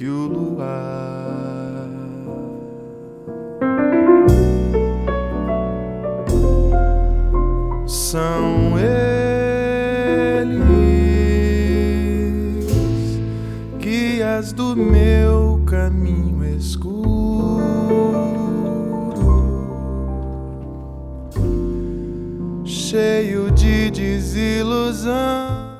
que o luar. São eles guias do meu caminho escuro, cheio de desilusão.